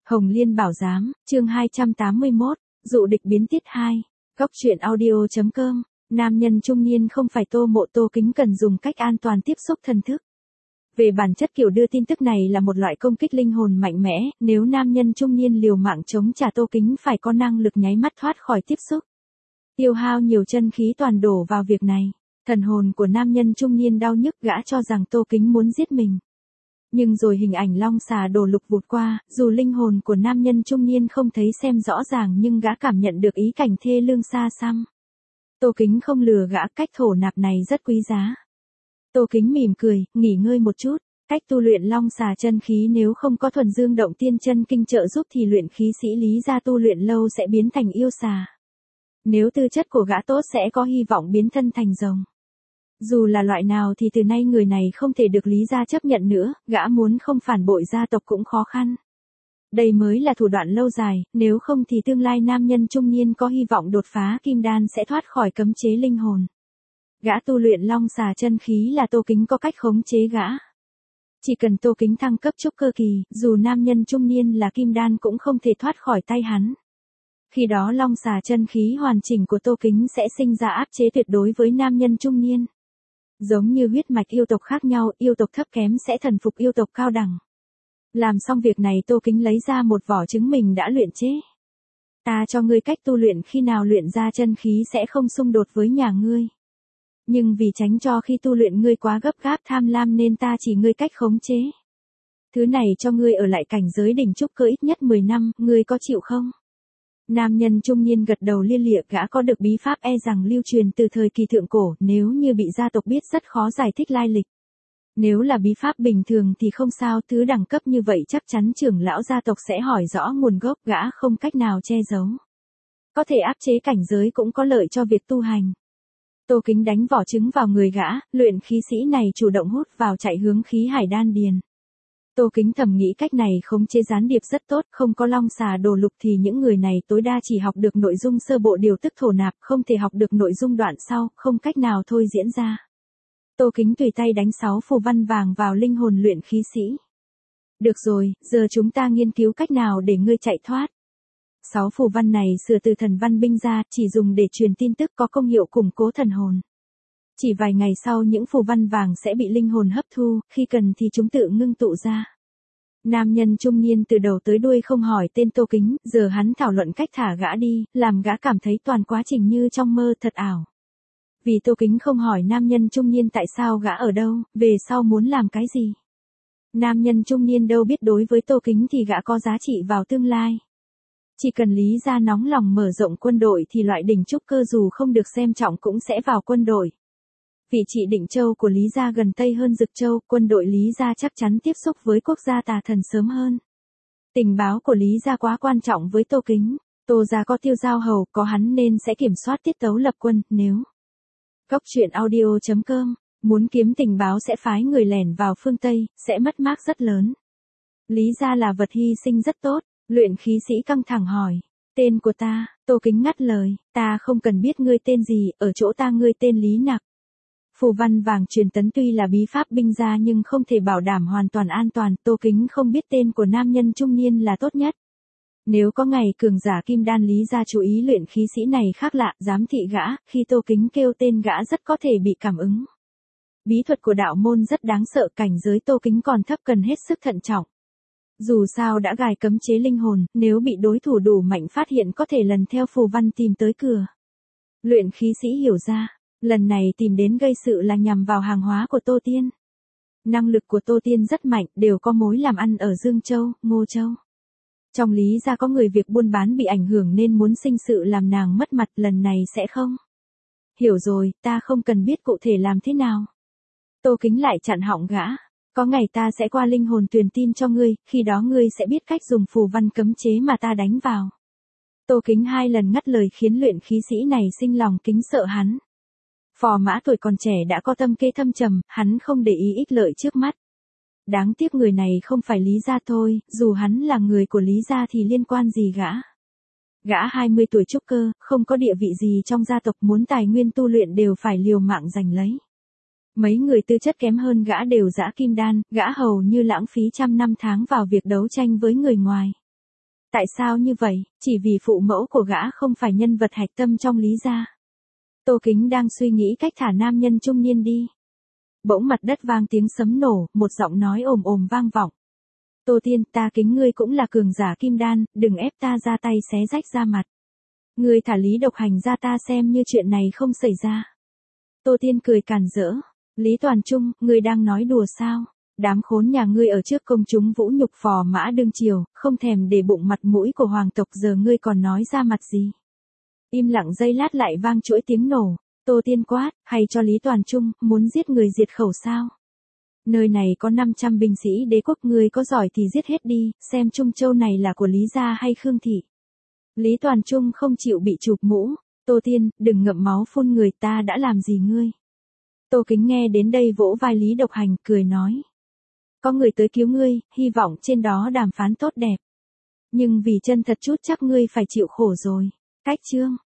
Hồng Liên Bảo Giám, chương 281, dụ địch biến tiết 2, góc truyện audio.com, nam nhân trung niên không phải Tô Mộ Tô Kính cần dùng cách an toàn tiếp xúc thần thức. Về bản chất kiểu đưa tin tức này là một loại công kích linh hồn mạnh mẽ, nếu nam nhân trung niên liều mạng chống trả Tô Kính phải có năng lực nháy mắt thoát khỏi tiếp xúc. Tiêu hao nhiều chân khí toàn đổ vào việc này, thần hồn của nam nhân trung niên đau nhức, gã cho rằng Tô Kính muốn giết mình. Nhưng rồi hình ảnh long xà đổ lục vụt qua, dù linh hồn của nam nhân trung niên không thấy xem rõ ràng nhưng gã cảm nhận được ý cảnh thê lương xa xăm. Tô Kính không lừa gã, cách thổ nạp này rất quý giá. Tô Kính mỉm cười, nghỉ ngơi một chút, cách tu luyện long xà chân khí nếu không có thuần dương động tiên chân kinh trợ giúp thì luyện khí sĩ Lý gia tu luyện lâu sẽ biến thành yêu xà. Nếu tư chất của gã tốt sẽ có hy vọng biến thân thành rồng. Dù là loại nào thì từ nay người này không thể được Lý gia chấp nhận nữa, gã muốn không phản bội gia tộc cũng khó khăn. Đây mới là thủ đoạn lâu dài, nếu không thì tương lai nam nhân trung niên có hy vọng đột phá kim đan sẽ thoát khỏi cấm chế linh hồn. Gã tu luyện long xà chân khí là Tô Kính có cách khống chế gã. Chỉ cần Tô Kính thăng cấp trúc cơ kỳ, dù nam nhân trung niên là kim đan cũng không thể thoát khỏi tay hắn. Khi đó long xà chân khí hoàn chỉnh của Tô Kính sẽ sinh ra áp chế tuyệt đối với nam nhân trung niên. Giống như huyết mạch yêu tộc khác nhau, yêu tộc thấp kém sẽ thần phục yêu tộc cao đẳng. Làm xong việc này Tô Kính lấy ra một vỏ trứng mình đã luyện chế. Ta cho ngươi cách tu luyện, khi nào luyện ra chân khí sẽ không xung đột với nhà ngươi. Nhưng vì tránh cho khi tu luyện ngươi quá gấp gáp tham lam nên ta chỉ ngươi cách khống chế. Thứ này cho ngươi ở lại cảnh giới đỉnh trúc cơ ít nhất 10 năm, ngươi có chịu không? Nam nhân trung niên gật đầu lia lịa, gã có được bí pháp e rằng lưu truyền từ thời kỳ thượng cổ, nếu như bị gia tộc biết rất khó giải thích lai lịch. Nếu là bí pháp bình thường thì không sao, thứ đẳng cấp như vậy chắc chắn trưởng lão gia tộc sẽ hỏi rõ nguồn gốc, gã không cách nào che giấu. Có thể áp chế cảnh giới cũng có lợi cho việc tu hành. Tô Kính đánh vỏ trứng vào người gã, luyện khí sĩ này chủ động hút vào chạy hướng khí hải đan điền. Tô Kính thầm nghĩ cách này khống chế gián điệp rất tốt, không có long xà đổ lục thì những người này tối đa chỉ học được nội dung sơ bộ điều tức thổ nạp, không thể học được nội dung đoạn sau, không cách nào thôi diễn ra. Tô Kính tùy tay đánh 6 phù văn vàng vào linh hồn luyện khí sĩ. Được rồi, giờ chúng ta nghiên cứu cách nào để ngươi chạy thoát. 6 phù văn này sửa từ thần văn binh ra, chỉ dùng để truyền tin tức, có công hiệu củng cố thần hồn. Chỉ vài ngày sau những phù văn vàng sẽ bị linh hồn hấp thu, khi cần thì chúng tự ngưng tụ ra. Nam nhân trung niên từ đầu tới đuôi không hỏi tên Tô Kính, giờ hắn thảo luận cách thả gã đi, làm gã cảm thấy toàn quá trình như trong mơ, thật ảo. Vì Tô Kính không hỏi nam nhân trung niên tại sao gã ở đâu, về sau muốn làm cái gì. Nam nhân trung niên đâu biết đối với Tô Kính thì gã có giá trị vào tương lai. Chỉ cần Lý gia nóng lòng mở rộng quân đội thì loại đỉnh trúc cơ dù không được xem trọng cũng sẽ vào quân đội. Vị trị Định Châu của Lý gia gần Tây hơn Dực Châu, quân đội Lý gia chắc chắn tiếp xúc với quốc gia tà thần sớm hơn. Tình báo của Lý gia quá quan trọng với Tô Kính, Tô gia có Tiêu Giao Hầu, có hắn nên sẽ kiểm soát tiết tấu lập quân, nếu. Góc truyện audio.com, muốn kiếm tình báo sẽ phái người lẻn vào phương Tây, sẽ mất mát rất lớn. Lý gia là vật hy sinh rất tốt, luyện khí sĩ căng thẳng hỏi. Tên của ta, Tô Kính ngắt lời, ta không cần biết ngươi tên gì, ở chỗ ta ngươi tên Lý Nặc. Phù văn vàng truyền tấn tuy là bí pháp binh gia nhưng không thể bảo đảm hoàn toàn an toàn, Tô Kính không biết tên của nam nhân trung niên là tốt nhất. Nếu có ngày cường giả kim đan Lý gia chú ý luyện khí sĩ này khác lạ, giám thị gã, khi Tô Kính kêu tên gã rất có thể bị cảm ứng. Bí thuật của đạo môn rất đáng sợ, cảnh giới Tô Kính còn thấp, cần hết sức thận trọng. Dù sao đã gài cấm chế linh hồn, nếu bị đối thủ đủ mạnh phát hiện có thể lần theo phù văn tìm tới cửa. Luyện khí sĩ hiểu ra, lần này tìm đến gây sự là nhằm vào hàng hóa của Tô Tiên. Năng lực của Tô Tiên rất mạnh, đều có mối làm ăn ở Dương Châu, Ngô Châu. Trong Lý gia có người việc buôn bán bị ảnh hưởng nên muốn sinh sự làm nàng mất mặt, lần này sẽ không. Hiểu rồi, ta không cần biết cụ thể làm thế nào. Tô Kính lại chặn họng gã. Có ngày ta sẽ qua linh hồn truyền tin cho ngươi, khi đó ngươi sẽ biết cách dùng phù văn cấm chế mà ta đánh vào. Tô Kính 2 lần ngắt lời khiến luyện khí sĩ này sinh lòng kính sợ hắn. Phò Mã tuổi còn trẻ đã có tâm kế thâm trầm, hắn không để ý ích lợi trước mắt. Đáng tiếc người này không phải Lý gia thôi, dù hắn là người của Lý gia thì liên quan gì gã. Gã 20 tuổi trúc cơ, không có địa vị gì trong gia tộc, muốn tài nguyên tu luyện đều phải liều mạng giành lấy. Mấy người tư chất kém hơn gã đều giã kim đan, gã hầu như lãng phí trăm năm tháng vào việc đấu tranh với người ngoài. Tại sao như vậy, chỉ vì phụ mẫu của gã không phải nhân vật hạch tâm trong Lý gia. Tô Kính đang suy nghĩ cách thả nam nhân trung niên đi. Bỗng mặt đất vang tiếng sấm nổ, một giọng nói ồm ồm vang vọng. Tô Tiên, ta kính ngươi cũng là cường giả kim đan, đừng ép ta ra tay xé rách da mặt. Ngươi thả Lý Độc Hành ra ta xem như chuyện này không xảy ra. Tô Tiên cười càn rỡ. Lý Toàn Trung, ngươi đang nói đùa sao? Đám khốn nhà ngươi ở trước công chúng vũ nhục phò mã đương triều, không thèm để bụng mặt mũi của hoàng tộc, giờ ngươi còn nói ra mặt gì? Im lặng giây lát lại vang chuỗi tiếng nổ. Tô Tiên quát, hay cho Lý Toàn Trung, muốn giết người diệt khẩu sao? Nơi này có 500 binh sĩ đế quốc, ngươi có giỏi thì giết hết đi, xem Trung Châu này là của Lý gia hay Khương thị. Lý Toàn Trung không chịu bị chụp mũ. Tô Tiên, đừng ngậm máu phun người, ta đã làm gì ngươi? Tô Kính nghe đến đây vỗ vai Lý Độc Hành, cười nói. Có người tới cứu ngươi, hy vọng trên đó đàm phán tốt đẹp. Nhưng vì chân thật chút chắc ngươi phải chịu khổ rồi. Cách chương.